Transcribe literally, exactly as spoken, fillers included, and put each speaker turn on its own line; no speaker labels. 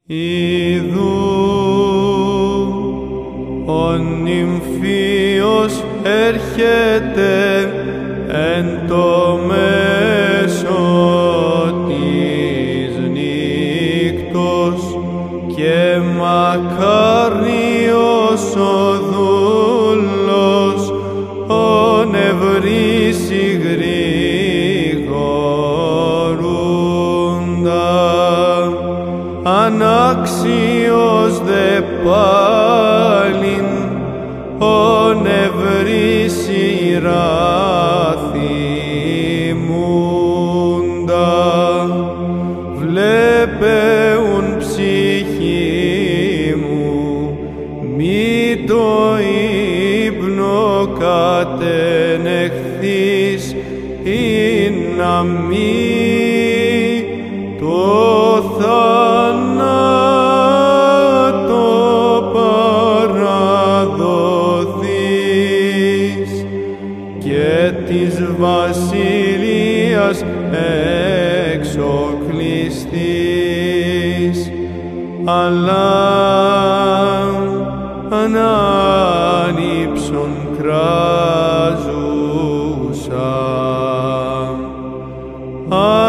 Ιδού ο νυμφίος έρχεται εν το μέσο της νύκτος και μακάριος ο δούλος ο νευρίσει γρηγορούντα, ανάξιος δε πάλιν ο νευρίσει ραθυμούντα. Βλέπεουν ψυχή μου μη το ύπνο κατενεχθείς ή να μη το θάνατο παραδοθείς και της βασιλείας εξοκλειστείς, αλλά ανάνυψον κράζουσα.